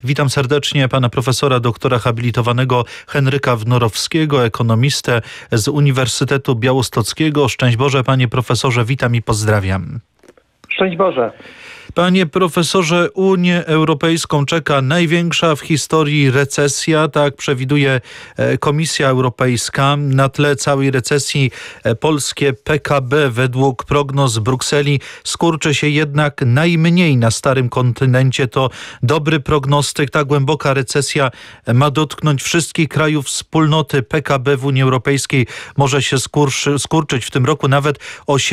Witam serdecznie pana profesora doktora habilitowanego Henryka Wnorowskiego, ekonomistę z Uniwersytetu Białostockiego. Szczęść Boże, panie profesorze, witam i pozdrawiam. Szczęść Boże. Panie profesorze, Unię Europejską czeka największa w historii recesja, tak przewiduje Komisja Europejska. Na tle całej recesji polskie PKB według prognoz Brukseli skurczy się jednak najmniej na starym kontynencie. To dobry prognostyk. Ta głęboka recesja ma dotknąć wszystkich krajów wspólnoty. PKB w Unii Europejskiej może się skurczyć w tym roku nawet o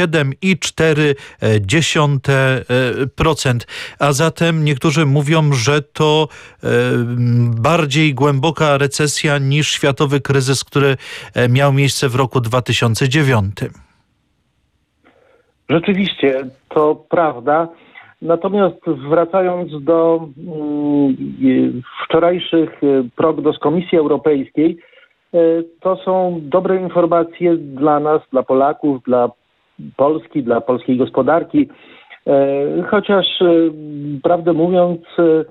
7,4%. A zatem niektórzy mówią, że to bardziej głęboka recesja niż światowy kryzys, który miał miejsce w roku 2009. Rzeczywiście, to prawda. Natomiast wracając do wczorajszych prognoz Komisji Europejskiej, to są dobre informacje dla nas, dla Polaków, dla Polski, dla polskiej gospodarki. Chociaż, prawdę mówiąc,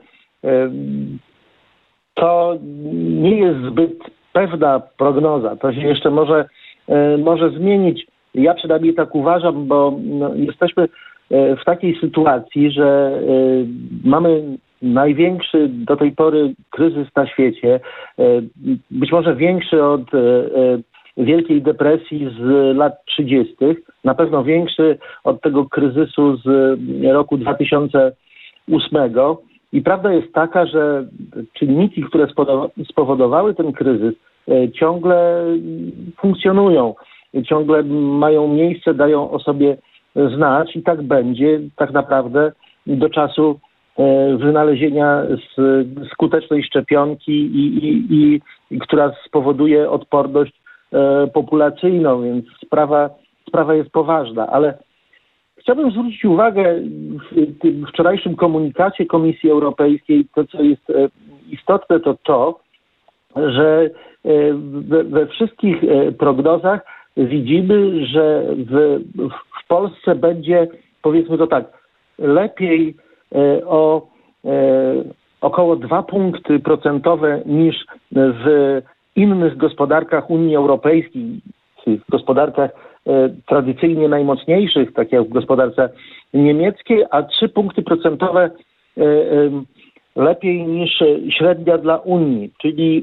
to nie jest zbyt pewna prognoza. To się jeszcze może zmienić. Ja przynajmniej tak uważam, bo jesteśmy w takiej sytuacji, że mamy największy do tej pory kryzys na świecie, być może większy od Wielkiej Depresji z lat 30., na pewno większy od tego kryzysu z roku 2008. I prawda jest taka, że czynniki, które spowodowały ten kryzys, ciągle funkcjonują, ciągle mają miejsce, dają o sobie znać i tak będzie tak naprawdę do czasu wynalezienia skutecznej szczepionki, która spowoduje odporność populacyjną, więc sprawa jest poważna, ale chciałbym zwrócić uwagę w tym wczorajszym komunikacie Komisji Europejskiej, to co jest istotne, to, że we wszystkich prognozach widzimy, że w Polsce będzie, powiedzmy to tak, lepiej o około 2 punkty procentowe niż w innych gospodarkach Unii Europejskiej, w gospodarkach tradycyjnie najmocniejszych, tak jak w gospodarce niemieckiej, a 3 punkty procentowe lepiej niż średnia dla Unii. Czyli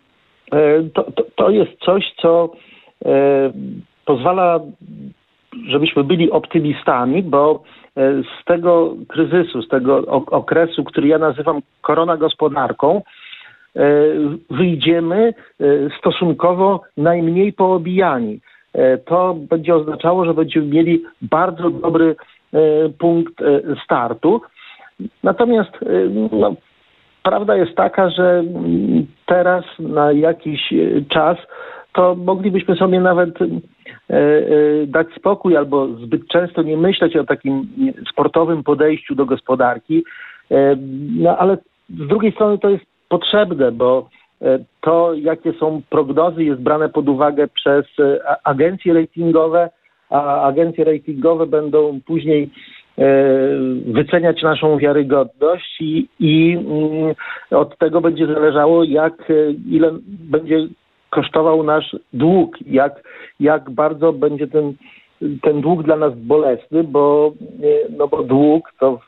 to jest coś, co pozwala, żebyśmy byli optymistami, bo z tego kryzysu, z tego okresu, który ja nazywam koronagospodarką, wyjdziemy stosunkowo najmniej poobijani. To będzie oznaczało, że będziemy mieli bardzo dobry punkt startu. Natomiast prawda jest taka, że teraz na jakiś czas to moglibyśmy sobie nawet dać spokój albo zbyt często nie myśleć o takim sportowym podejściu do gospodarki. Ale z drugiej strony to jest potrzebne, bo to, jakie są prognozy, jest brane pod uwagę przez agencje ratingowe, a agencje ratingowe będą później wyceniać naszą wiarygodność i od tego będzie zależało, ile będzie kosztował nasz dług, jak bardzo będzie ten dług dla nas bolesny, bo dług to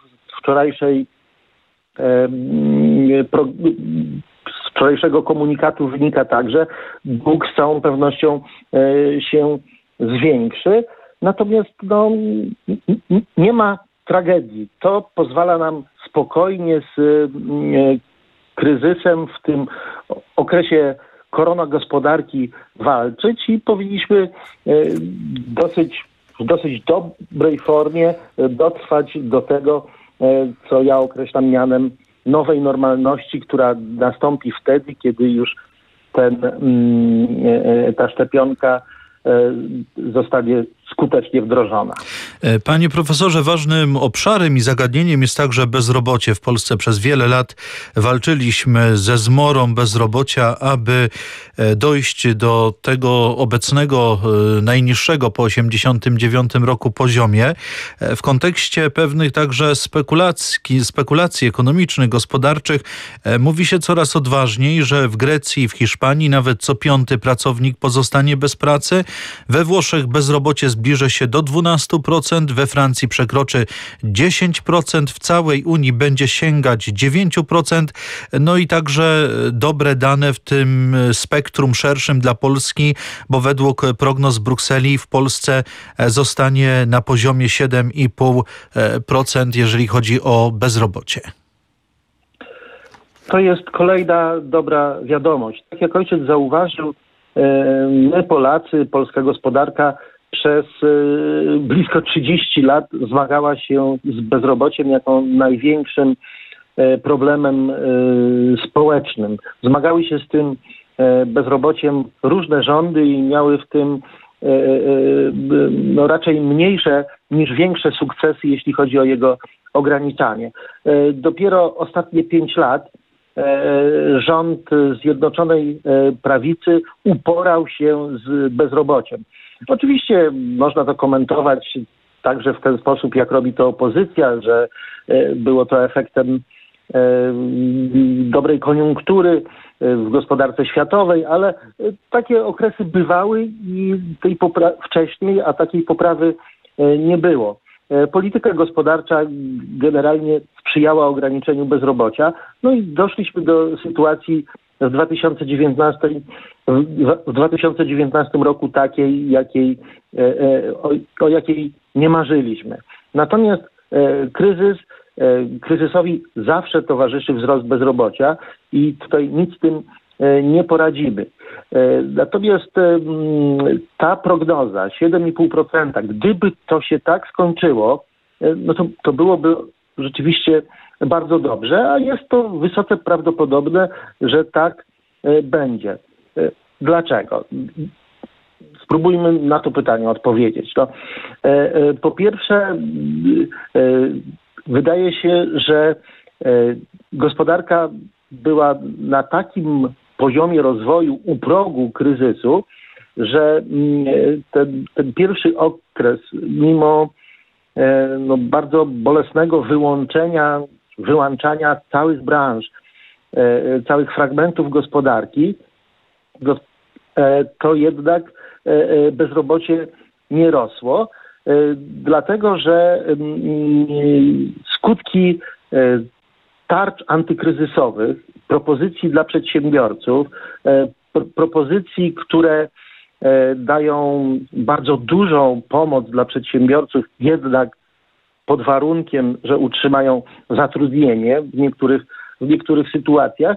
z wczorajszego komunikatu wynika także, dług z całą pewnością się zwiększy. Natomiast nie ma tragedii. To pozwala nam spokojnie z kryzysem w tym okresie koronagospodarki walczyć i powinniśmy w dosyć dobrej formie dotrwać do tego, co ja określam mianem nowej normalności, która nastąpi wtedy, kiedy już ta szczepionka zostanie skutecznie wdrożona. Panie profesorze, ważnym obszarem i zagadnieniem jest także bezrobocie. W Polsce przez wiele lat walczyliśmy ze zmorą bezrobocia, aby dojść do tego obecnego, najniższego po 1989 roku poziomie. W kontekście pewnych także spekulacji ekonomicznych, gospodarczych mówi się coraz odważniej, że w Grecji i w Hiszpanii nawet co piąty pracownik pozostanie bez pracy. We Włoszech bezrobocie zbliży się do 12%, we Francji przekroczy 10%, w całej Unii będzie sięgać 9%. No i także dobre dane w tym spektrum szerszym dla Polski, bo według prognoz Brukseli w Polsce zostanie na poziomie 7,5%, jeżeli chodzi o bezrobocie. To jest kolejna dobra wiadomość. Tak jak ojciec zauważył, my Polacy, polska gospodarka przez blisko 30 lat zmagała się z bezrobociem jako największym problemem społecznym. Zmagały się z tym bezrobociem różne rządy i miały w tym raczej mniejsze niż większe sukcesy, jeśli chodzi o jego ograniczanie. Dopiero ostatnie 5 lat rząd Zjednoczonej Prawicy uporał się z bezrobociem. Oczywiście można to komentować także w ten sposób, jak robi to opozycja, że było to efektem dobrej koniunktury w gospodarce światowej, ale takie okresy bywały i wcześniej, a takiej poprawy nie było. Polityka gospodarcza generalnie sprzyjała ograniczeniu bezrobocia. No i doszliśmy do sytuacji w 2019 roku takiej, o jakiej nie marzyliśmy. Natomiast kryzysowi zawsze towarzyszy wzrost bezrobocia i tutaj nic z tym nie poradzimy. Natomiast ta prognoza 7,5%, gdyby to się tak skończyło, no to byłoby rzeczywiście bardzo dobrze, a jest to wysoce prawdopodobne, że tak będzie. Dlaczego? Spróbujmy na to pytanie odpowiedzieć. Po pierwsze, wydaje się, że gospodarka była na takim poziomie rozwoju u progu kryzysu, że ten pierwszy okres, mimo bardzo bolesnego wyłączania całych branż, całych fragmentów gospodarki, to jednak bezrobocie nie rosło, dlatego że skutki tarcz antykryzysowych, propozycji dla przedsiębiorców, propozycji, które dają bardzo dużą pomoc dla przedsiębiorców, jednak pod warunkiem, że utrzymają zatrudnienie w niektórych sytuacjach,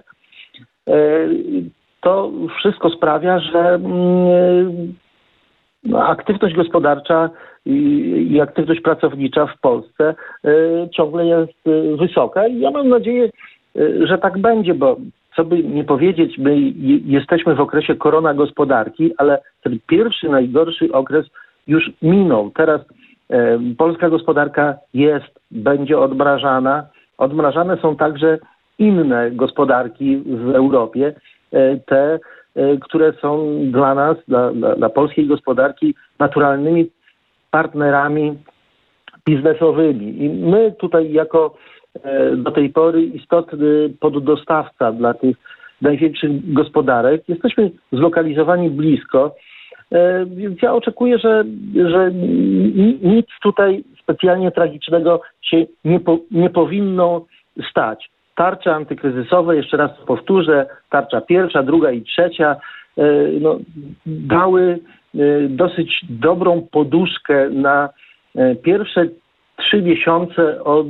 to wszystko sprawia, że aktywność gospodarcza i aktywność pracownicza w Polsce ciągle jest wysoka i ja mam nadzieję, że tak będzie, bo co by nie powiedzieć, my jesteśmy w okresie korona gospodarki, ale ten pierwszy, najgorszy okres już minął. Teraz polska gospodarka będzie odmrażana. Odmrażane są także inne gospodarki w Europie, te, które są dla nas, dla polskiej gospodarki naturalnymi partnerami biznesowymi. I my tutaj jako do tej pory istotny poddostawca dla tych największych gospodarek jesteśmy zlokalizowani blisko, więc ja oczekuję, że nic tutaj specjalnie tragicznego się nie powinno stać. Tarcze antykryzysowe, jeszcze raz to powtórzę, tarcza pierwsza, druga i trzecia, dały dosyć dobrą poduszkę na pierwsze 3 miesiące od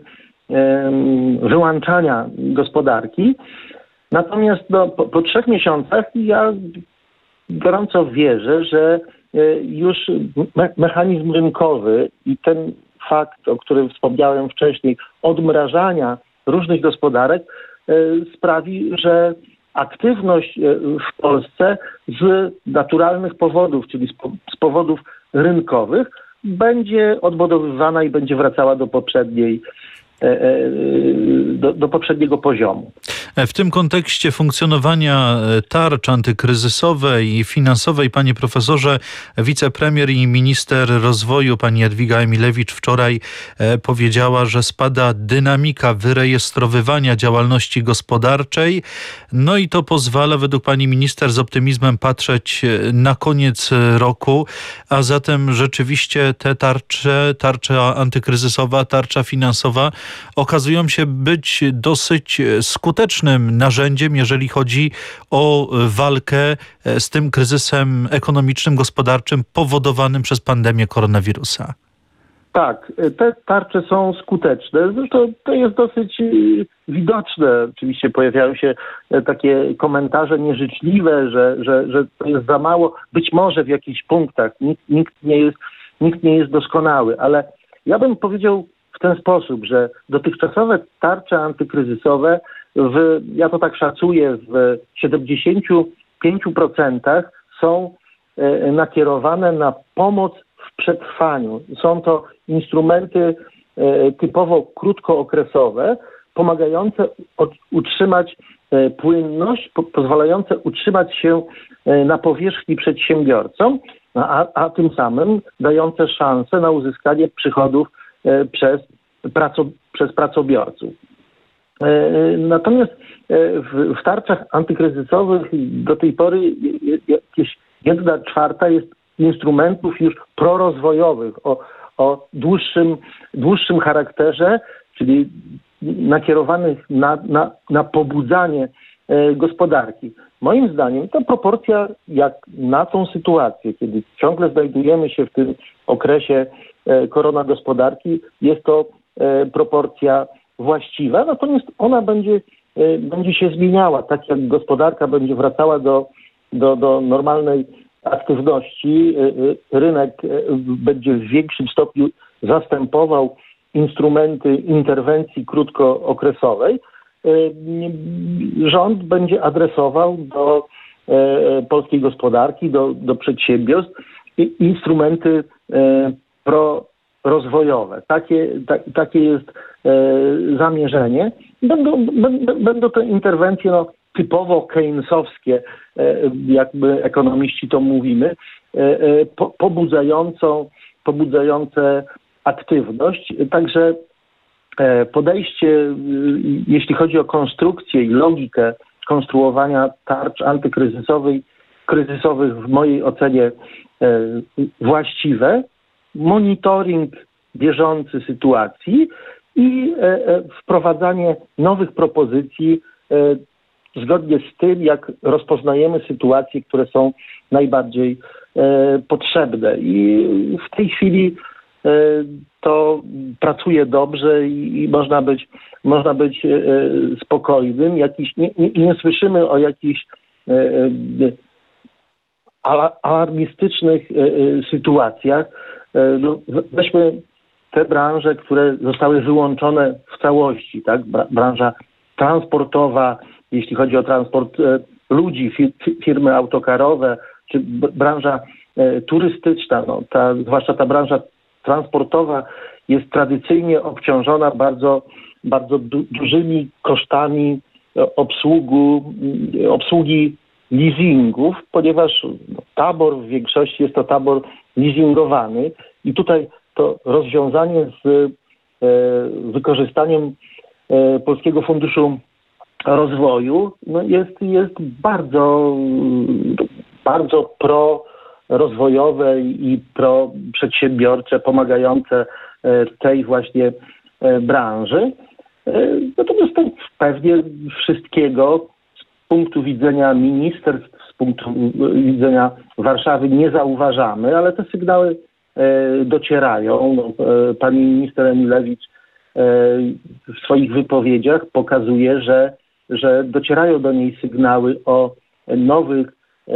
wyłączania gospodarki. Natomiast po 3 miesiącach ja gorąco wierzę, że już mechanizm rynkowy i ten fakt, o którym wspomniałem wcześniej, odmrażania różnych gospodarek sprawi, że aktywność w Polsce z naturalnych powodów, czyli z powodów rynkowych, będzie odbudowywana i będzie wracała do poprzedniej, do poprzedniego poziomu. W tym kontekście funkcjonowania tarcz antykryzysowej i finansowej, panie profesorze, wicepremier i minister rozwoju, pani Jadwiga Emilewicz, wczoraj powiedziała, że spada dynamika wyrejestrowywania działalności gospodarczej. No i to pozwala, według pani minister, z optymizmem patrzeć na koniec roku, a zatem rzeczywiście te tarcza antykryzysowa, tarcza finansowa okazują się być dosyć skutecznym narzędziem, jeżeli chodzi o walkę z tym kryzysem ekonomicznym, gospodarczym powodowanym przez pandemię koronawirusa. Tak, te tarcze są skuteczne. Zresztą to jest dosyć widoczne. Oczywiście pojawiają się takie komentarze nieżyczliwe, że to jest za mało. Być może w jakichś punktach nikt nie jest doskonały, ale ja bym powiedział w ten sposób, że dotychczasowe tarcze antykryzysowe, ja to tak szacuję, w 75% są nakierowane na pomoc w przetrwaniu. Są to instrumenty typowo krótkookresowe, pomagające utrzymać płynność, pozwalające utrzymać się na powierzchni przedsiębiorcom, a tym samym dające szansę na uzyskanie przychodów przez pracobiorców. Natomiast w tarczach antykryzysowych do tej pory jakieś 1/4 jest instrumentów już prorozwojowych o dłuższym charakterze, czyli nakierowanych na pobudzanie gospodarki. Moim zdaniem ta proporcja, jak na tą sytuację, kiedy ciągle znajdujemy się w tym okresie korona gospodarki, jest to proporcja właściwa, natomiast ona będzie się zmieniała. Tak jak gospodarka będzie wracała do normalnej aktywności, rynek będzie w większym stopniu zastępował instrumenty interwencji krótkookresowej. Rząd będzie adresował do polskiej gospodarki, do przedsiębiorstw instrumenty prorozwojowe. Takie jest zamierzenie. Będą to interwencje typowo keynesowskie, jakby ekonomiści to mówimy, pobudzające aktywność. Także podejście, jeśli chodzi o konstrukcję i logikę konstruowania tarcz antykryzysowych w mojej ocenie właściwe, monitoring bieżący sytuacji i wprowadzanie nowych propozycji zgodnie z tym, jak rozpoznajemy sytuacje, które są najbardziej potrzebne. I w tej chwili to pracuje dobrze i można być spokojnym. Nie słyszymy o jakichś alarmistycznych sytuacjach. Weźmy te branże, które zostały wyłączone w całości, tak? Branża transportowa, jeśli chodzi o transport ludzi, firmy autokarowe, czy branża turystyczna, zwłaszcza ta branża transportowa jest tradycyjnie obciążona bardzo dużymi kosztami obsługi leasingów, ponieważ tabor w większości jest to tabor leasingowany i tutaj to rozwiązanie z wykorzystaniem Polskiego Funduszu Rozwoju jest bardzo prorozwojowe i proprzedsiębiorcze, pomagające tej właśnie branży. Natomiast pewnie wszystkiego z punktu widzenia ministerstw, z punktu widzenia Warszawy nie zauważamy, ale te sygnały docierają. Pani minister Emilewicz w swoich wypowiedziach pokazuje, że docierają do niej sygnały o nowych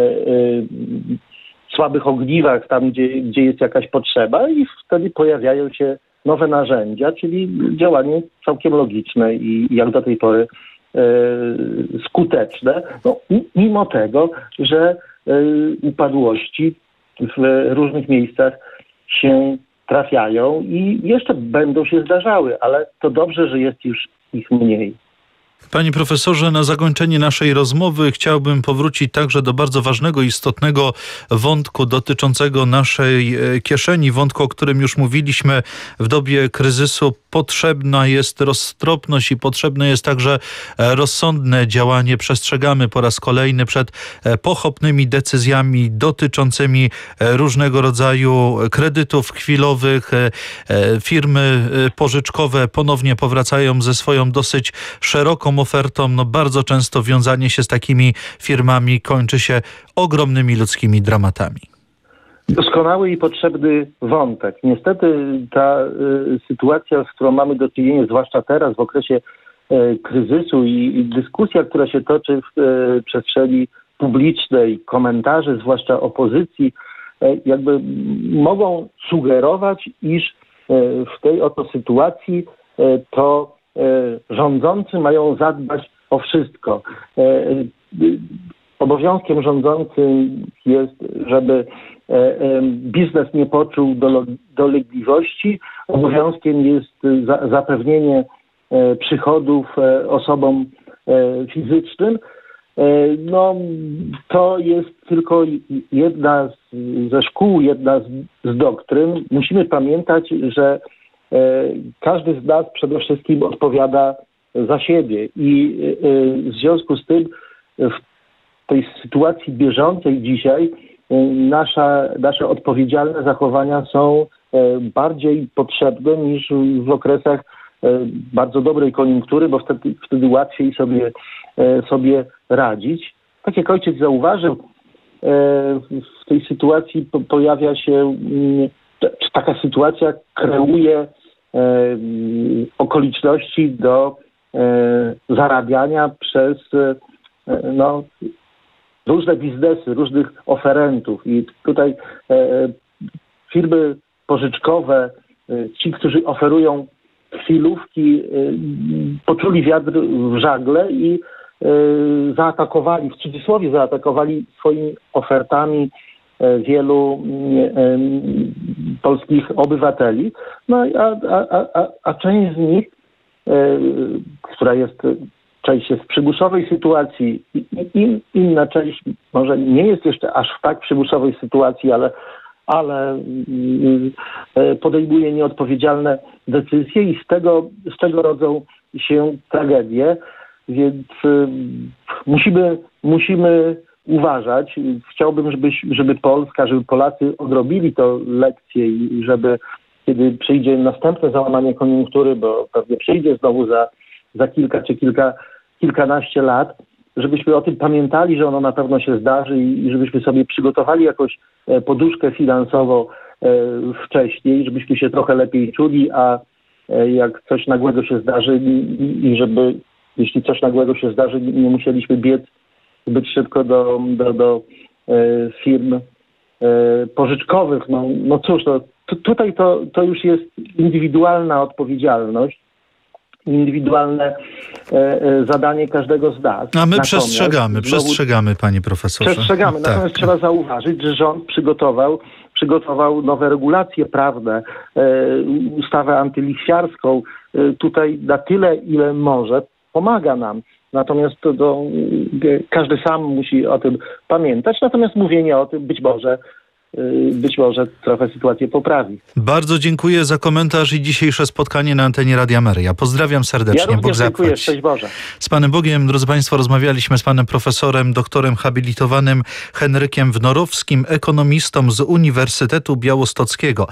słabych ogniwach, tam gdzie jest jakaś potrzeba i wtedy pojawiają się nowe narzędzia, czyli działanie całkiem logiczne i jak do tej pory skuteczne, mimo tego, że upadłości w różnych miejscach się trafiają i jeszcze będą się zdarzały, ale to dobrze, że jest już ich mniej. Panie profesorze, na zakończenie naszej rozmowy chciałbym powrócić także do bardzo ważnego, istotnego wątku dotyczącego naszej kieszeni, wątku, o którym już mówiliśmy. W dobie kryzysu potrzebna jest roztropność i potrzebne jest także rozsądne działanie. Przestrzegamy po raz kolejny przed pochopnymi decyzjami dotyczącymi różnego rodzaju kredytów chwilowych. Firmy pożyczkowe ponownie powracają ze swoją dosyć szeroką ofertą. Bardzo często wiązanie się z takimi firmami kończy się ogromnymi ludzkimi dramatami. Doskonały i potrzebny wątek. Niestety ta sytuacja, z którą mamy do czynienia, zwłaszcza teraz w okresie kryzysu i dyskusja, która się toczy w przestrzeni publicznej, komentarze, zwłaszcza opozycji, jakby mogą sugerować, iż w tej oto sytuacji to rządzący mają zadbać o wszystko. Obowiązkiem rządzącym jest, żeby biznes nie poczuł dolegliwości. Obowiązkiem jest zapewnienie przychodów osobom fizycznym. To jest tylko jedna ze szkół, jedna z doktryn. Musimy pamiętać, że każdy z nas przede wszystkim odpowiada za siebie i w związku z tym w tej sytuacji bieżącej dzisiaj nasze odpowiedzialne zachowania są bardziej potrzebne niż w okresach bardzo dobrej koniunktury, bo wtedy łatwiej sobie radzić. Tak jak ojciec zauważył, w tej sytuacji pojawia się, czy taka sytuacja kreuje okoliczności do zarabiania przez różne biznesy, różnych oferentów. I tutaj firmy pożyczkowe, ci, którzy oferują chwilówki, poczuli wiatr w żagle i zaatakowali, w cudzysłowie zaatakowali swoimi ofertami wielu polskich obywateli. A część z nich, część jest w przymusowej sytuacji, inna część może nie jest jeszcze aż w tak przymusowej sytuacji, ale podejmuje nieodpowiedzialne decyzje i z tego rodzą się tragedie, więc musimy uważać. Chciałbym, żeby Polska, żeby Polacy odrobili to lekcję i żeby kiedy przyjdzie następne załamanie koniunktury, bo pewnie przyjdzie znowu za kilka czy kilkanaście lat, żebyśmy o tym pamiętali, że ono na pewno się zdarzy i żebyśmy sobie przygotowali jakąś poduszkę finansową wcześniej, żebyśmy się trochę lepiej czuli, a jak coś nagłego się zdarzy jeśli coś nagłego się zdarzy, nie musieliśmy biec zbyt szybko do firm pożyczkowych. No cóż, tutaj to już jest indywidualna odpowiedzialność, indywidualne zadanie każdego z nas. A my przestrzegamy, panie profesorze. Przestrzegamy, Tak. Natomiast trzeba zauważyć, że rząd przygotował nowe regulacje prawne, ustawę antylichwiarską. Tutaj na tyle, ile może, pomaga nam. Natomiast każdy sam musi o tym pamiętać. Natomiast mówienie o tym być może trochę sytuację poprawi. Bardzo dziękuję za komentarz i dzisiejsze spotkanie na antenie Radia Maryja. Pozdrawiam serdecznie. Ja również dziękuję. Szczęść Boże. Z Panem Bogiem, drodzy Państwo, rozmawialiśmy z Panem profesorem, doktorem habilitowanym Henrykiem Wnorowskim, ekonomistą z Uniwersytetu Białostockiego.